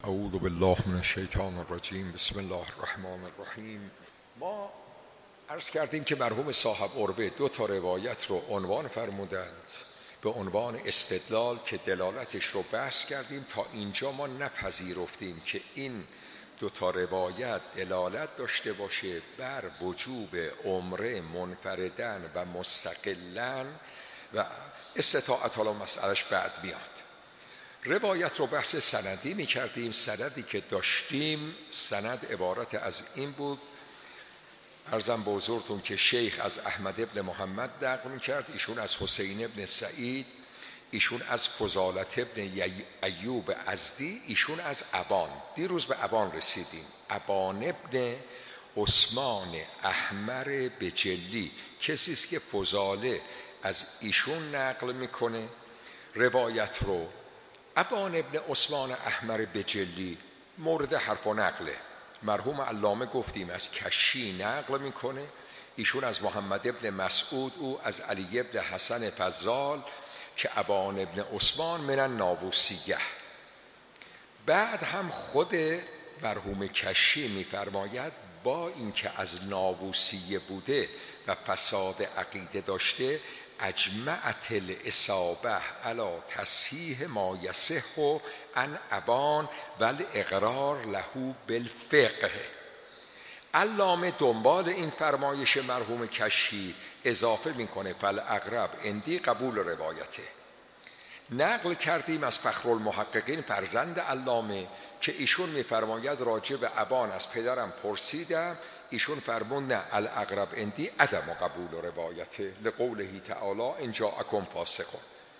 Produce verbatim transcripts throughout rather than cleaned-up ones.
اعوذ بالله من الشیطان الرجیم. بسم الله الرحمن الرحیم. ما عرض کردیم که مرحوم صاحب عربه دو تا روایت رو عنوان فرمودند به عنوان استدلال که دلالتش رو بحث کردیم. تا اینجا ما نپذیرفتیم که این دو تا روایت دلالت داشته باشه بر وجوب عمره منفردن و مستقلاً و استطاعت. حالا مسئلهش بعد میاد. روایت رو بحث سندی می کردیم. سندی که داشتیم سند عبارت از این بود، عرضم به حضورتون که شیخ از احمد ابن محمد نقل می کرد، ایشون از حسین ابن سعید، ایشون از فضالت ابن ایوب ازدی، ایشون از ابان. دیروز به ابان رسیدیم. ابان ابن عثمان احمر بجلی کسی است که فضاله از ایشون نقل میکنه روایت رو. ابان ابن عثمان احمر بجلی مورد حرف و نقله. مرحوم علامه گفتیم از کشی نقل میکنه، ایشون از محمد ابن مسعود، او از علی ابن حسن فضال که ابان ابن عثمان من الناووسیه. بعد هم خود مرحوم کشی میفرماید با اینکه از ناووسیه بوده و فساد عقیده داشته، اجمعت الاصابه علی تصحیح ما یصح عن ابان و الاقرار له بالفقه. علامه دنبال این فرمایش مرحوم کشی اضافه میکنه فالاقرب اندی قبول روایته. نقل کردیم از فخرالمحققین فرزند علامه که ایشون میفرماید راجع به ابان از پدرم پرسیدم، ایشون فرمود نه الاقرب اندی عدم قبول روایته لقوله تعالی ان جاءکم فاسق.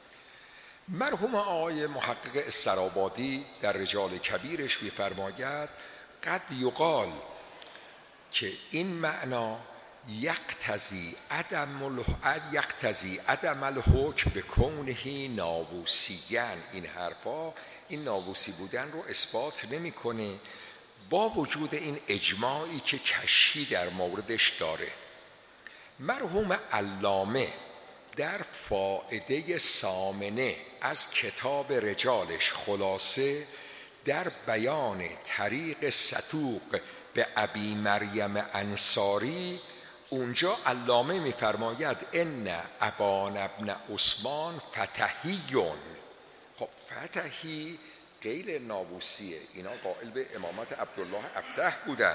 مرحوم آقای محقق استرابادی در رجال کبیرش میفرماید قد یقال که این معنا یقتضی عدم یقتضی عدم الحکم به کونه ناووسیان. این حرفا این ناووسی بودن رو اثبات نمیکنه با وجود این اجماعی که کشی در موردش داره. مرحوم علامه در فائده سامنه از کتاب رجالش خلاصه در بیان طریق ستوق به ابی مریم انصاری، اونجا علامه میفرماید ان ابان ابن عثمان فتحیون. خب فتحی غیر ناووسیه، اینا قائل به امامت عبدالله افتح بودن.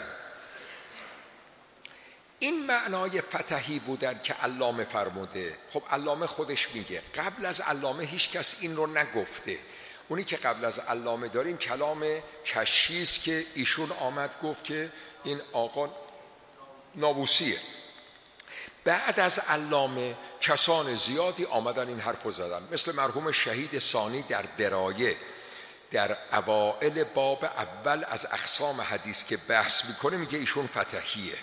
این معنای فتحی بودن که علامه فرموده. خب علامه خودش میگه قبل از علامه هیچ کس این رو نگفته. اونی که قبل از علامه داریم کلام کشی است که ایشون آمد گفت که این آقا ناووسیه. بعد از علامه کسان زیادی آمدن این حرف رو زدن، مثل مرحوم شهید ثانی در درایه در اوائل باب اول از اقسام حدیث که بحث میکنه میگه ایشون فتحیه.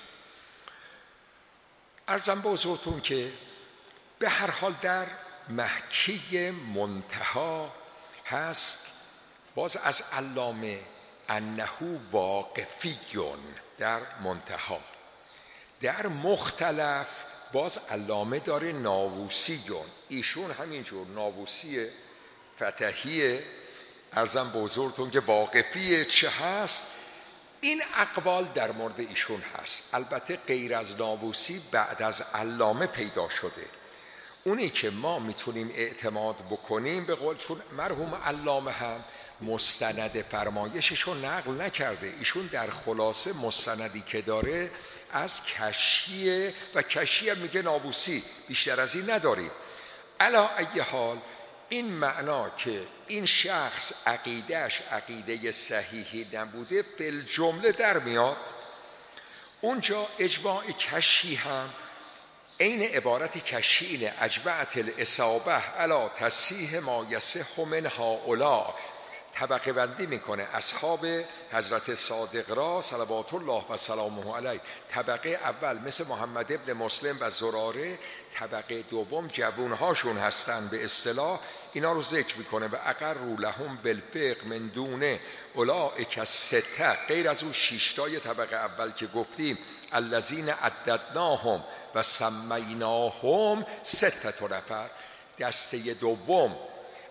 عرضم به حضورتون که به هر حال در محکی منتها هست باز از علامه انه واقفیون در منتها. در مختلف باز علامه داره ناووسیون، ایشون همینجور ناووسی فتحیه. عرضم به حضورتون که واقفیه چه هست. این اقوال در مورد ایشون هست. البته غیر از ناووسی بعد از علامه پیدا شده. اونی که ما میتونیم اعتماد بکنیم به قول، چون مرحوم علامه هم مستند فرمایششو نقل نکرده، ایشون در خلاصه مستندی که داره از کشیه و کشیه میگه ناووسی، بیشتر از این نداریم. علی ای حال این معنا که این شخص عقیدهش عقیده صحیحی نبوده فی جمله در میاد. اونجا اجماع کشی هم این عبارت کشی اینه اجمعت الاصابه علی تصحیح ما یصح من هؤلاء. طبقه بندی میکنه اصحاب حضرت صادق را صلوات الله و سلامه علیه. طبقه اول مثل محمد ابن مسلم و زراره، طبقه دوم جوونهاشون هستن به اصطلاح، اینا رو ذکر میکنه و اقروا لهم بالفقه من دون اولئک السته، غیر از اون شیشتای طبقه اول که گفتیم الذین عددناهم و سمیناهم سته نفر. دسته دوم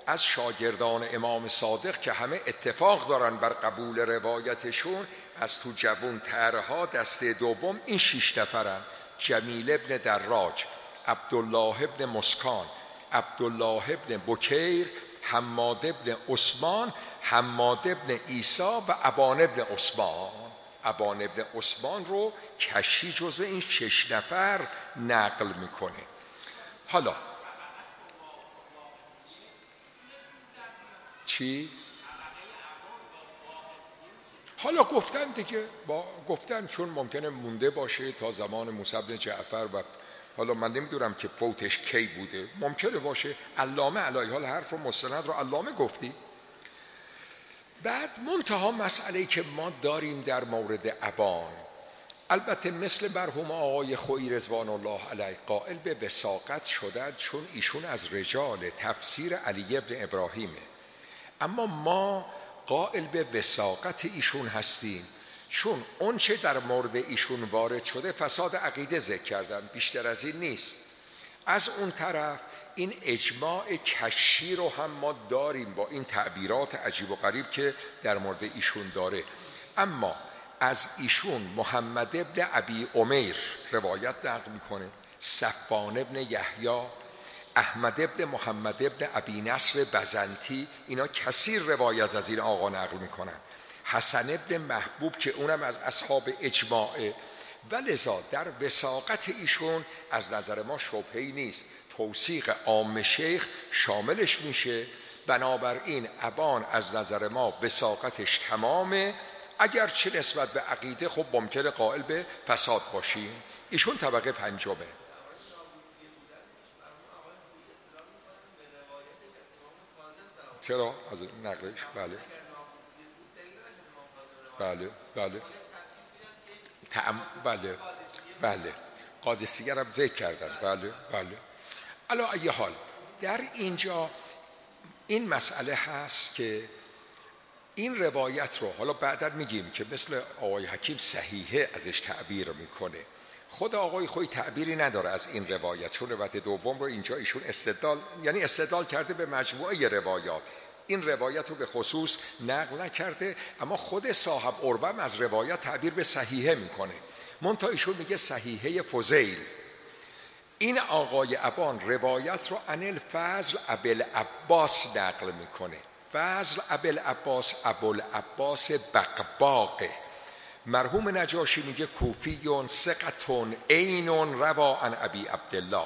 از شاگردان امام صادق که همه اتفاق دارن بر قبول روایتشون، از تو جوون ترها دسته دوم این شش نفرن: جمیل ابن دراج، عبدالله ابن مسکان، عبدالله ابن بکیر، حماد ابن عثمان، حماد ابن عیسی و ابان ابن عثمان. ابان ابن عثمان رو کشی جزو این شش نفر نقل میکنه. حالا چی؟ حالا گفتن دیگه، با گفتن چون ممکنه مونده باشه تا زمان موسی بن جعفر و حالا من نمیدونم که فوتش کی بوده، ممکنه باشه. علامه علیه حال حرف و مستند رو علامه گفتی. بعد منتها مسئله که ما داریم در مورد ابان، البته مثل مرحوم آقای خویی رضوان الله علیه قائل به وثاقت شدن چون ایشون از رجال تفسیر علی ابن ابراهیمه، اما ما قائل به وثاقت ایشون هستیم چون اون چه در مورد ایشون وارد شده فساد عقیده ذکر کردن، بیشتر از این نیست. از اون طرف این اجماع کشی رو هم ما داریم با این تعبیرات عجیب و غریب که در مورد ایشون داره. اما از ایشون محمد ابن ابی عمیر روایت نقل میکنه، صفوان ابن یحیی، احمد ابن محمد ابن ابی نصر بزنتی، اینا کثیر روایت از این آقا نقل میکنن. حسن ابن محبوب که اونم از اصحاب اجماعه، ولذا در وثاقت ایشون از نظر ما شبهه‌ای نیست، توثیق عام شیخ شاملش میشه. بنابراین ابان از نظر ما وثاقتش تمامه، اگر چه نسبت به عقیده خب ممکنه قائل به فساد باشیم. ایشون طبقه پنجمه. چرا؟ از نقلش؟ بله بله بله تعم... بله بله قادسیه هم ذکر کردن. بله بله علی ای حال در اینجا این مسئله هست که این روایت رو حالا بعدا میگیم که مثل آقای حکیم صحیحه ازش تعبیر میکنه. خود آقای خویی تعبیری نداره از این روایت، چون روایت دوم رو اینجا ایشون استدلال یعنی استدلال کرده به مجموعه روایات، این روایت رو به خصوص نقل نکرده. اما خود صاحب عروه از روایت تعبیر به صحیحه میکنه، منتها ایشون میگه صحیحه فضیل. این آقای ابان روایت رو عن الفضل ابوالعباس نقل میکنه. فضل ابوالعباس ابوالعباس بقباقه. مرحوم نجاشی میگه کوفیون ثقتون عینون روا عن ابی عبدالله.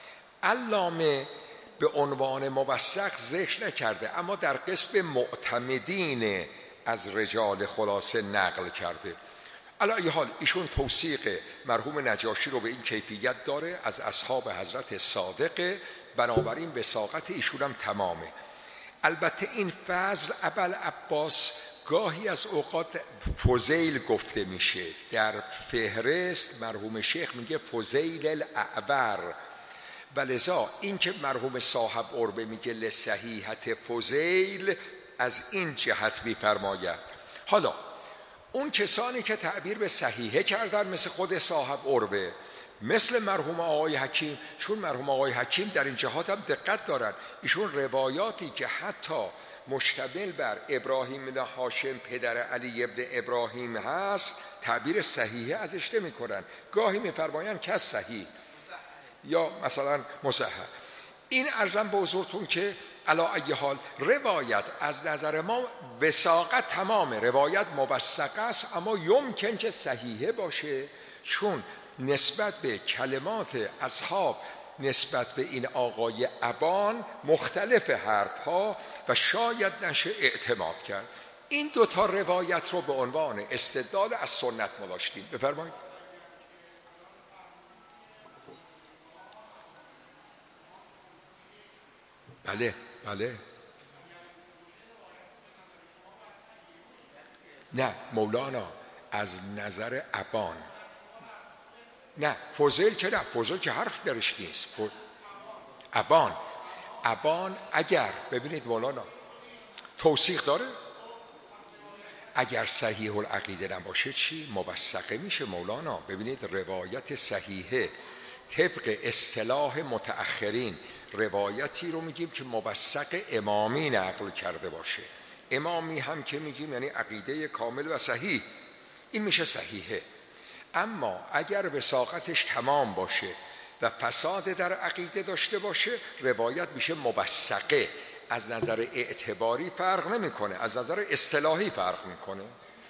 علامه به عنوان موثق ذکر نکرده، اما در قسم معتمدین از رجال خلاصه نقل کرده. علی ای حال ایشون توثیق مرحوم نجاشی رو به این کیفیت داره، از اصحاب حضرت صادق، بنابراین وثاقت ایشون هم تمامه. البته این فضل ابوالعباس گاهی از اوقات فضیل گفته میشه، در فهرست مرحوم شیخ میگه فضیل الاعور، ولذا این که مرحوم صاحب عربه میگه لصحیحت فضیل از این جهت میفرماید. حالا اون کسانی که تعبیر به صحیحه کردن مثل خود صاحب عربه، مثل مرحوم آقای حکیم، چون مرحوم آقای حکیم در این جهات هم دقت دارن، ایشون روایاتی که حتی مشتمل بر ابراهیم بن هاشم پدر علی ابن ابراهیم هست تعبیر صحیحه ازش نمی کنن، گاهی میفرمایند که صحیح یا مثلا مصحح. این عرضم به حضورتون که علی ای حال روایت از نظر ما وثاقت تمامه، روایت موثق است، اما یمکن که صحیحه باشه چون نسبت به کلمات اصحاب نسبت به این آقای ابان مختلف حرفها و شاید نشه اعتماد کرد. این دوتا روایت رو به عنوان استدلال از سنت ما داشتیم. بفرمایید. بله بله نه مولانا از نظر ابان نه، فضیل که نه، فضیل که حرف درش نیست. ف... ابان ابان اگر ببینید مولانا توثیق داره، اگر صحیح العقیده نباشه چی؟ موثقه میشه مولانا. ببینید روایت صحیحه طبق اصطلاح متأخرین روایتی رو میگیم که موثق امامی نقل کرده باشه. امامی هم که میگیم یعنی عقیده کامل و صحیح، این میشه صحیحه. اما اگر وثاقتش تمام باشه و فساد در عقیده داشته باشه، روایت میشه موثقه. از نظر اعتباری فرق نمیکنه، از نظر اصطلاحی فرق میکنه.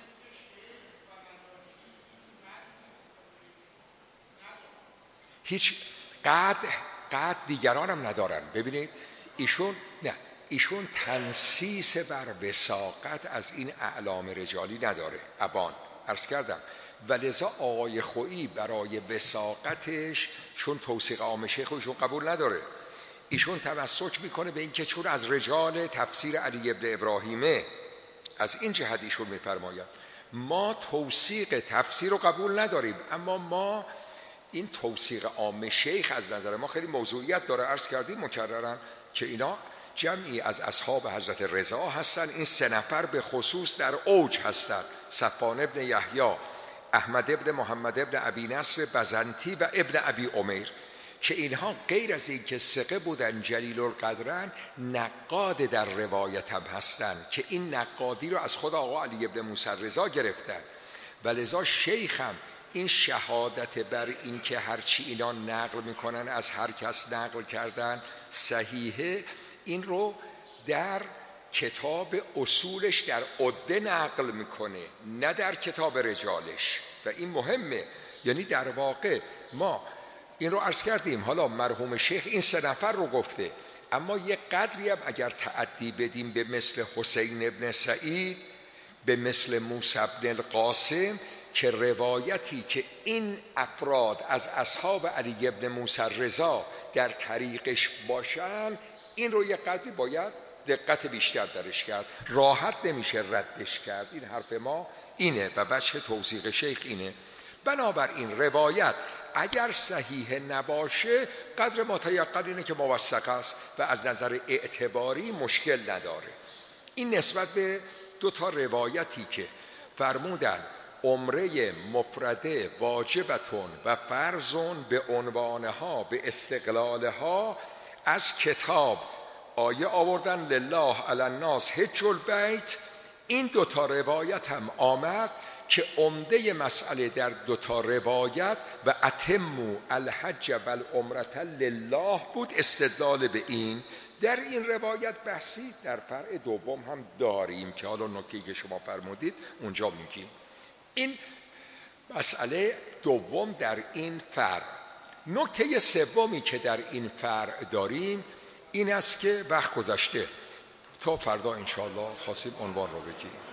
هیچ قد قد دیگران هم ندارن. ببینید ایشون نه ایشون تنسیس بر وثاقت از این اعلام رجالی نداره. ابان عرض کردم ولذا آقای خویی برای وثاقتش چون توثیق عام شیخ ایشون قبول نداره، ایشون تمسک میکنه به این که چون از رجال تفسیر علی ابن ابراهیمه، از این جهت ایشون میفرماید ما توثیق تفسیر رو قبول نداریم، اما ما این توثیق عام شیخ از نظر ما خیلی موضوعیت داره. عرض کردیم مکررن که اینا جمعی از اصحاب حضرت رضا هستن. این سه نفر به خصوص در اوج هستن: صفوان ابن یحیی، احمد ابن محمد ابن ابی نصر بزنتی و ابن ابی عمیر، که اینها غیر از این که ثقه بودن جلیل القدرن، نقاد در روایت هم هستن که این نقادی رو از خود آقا علی ابن موسی رضا گرفتن. ولذا شیخ هم این شهادت بر این که هرچی اینا نقل میکنن از هر کس نقل کردن صحیحه، این رو در کتاب اصولش در عده نقل میکنه، نه در کتاب رجالش، و این مهمه. یعنی در واقع ما این رو عرض کردیم، حالا مرحوم شیخ این سه نفر رو گفته، اما یک قدری هم اگر تعدی بدیم به مثل حسین ابن سعید، به مثل موسی ابن القاسم، که روایتی که این افراد از اصحاب علی ابن موسی رضا در طریقش باشن، این رو یک قدری باید دقت بیشتر درش کرد، راحت نمیشه ردش کرد. این حرف ما اینه و وجه توثیق شیخ اینه. بنابراین روایت اگر صحیح نباشه قدر متیقن اینه که موثق است و از نظر اعتباری مشکل نداره. این نسبت به دو تا روایتی که فرمودن عمره مفرده واجبتون و فرضون به عنوانها به استقلالها، از کتاب آیه آوردن لله علی الناس حج البیت. این دوتا روایت هم آمد که عمده مسئله در دوتا روایت و اتموا الحج و العمرة لله بود، استدلال به این. در این روایت بحثی در فرع دوم هم داریم که حالا نکته‌ای که شما فرمودید اونجا میگیم. این مسئله دوم در این فرع. نکته سومی که در این فرع داریم این است که وقت گذشته، تا فردا انشاءالله خواستیم عنوان رو بگیم.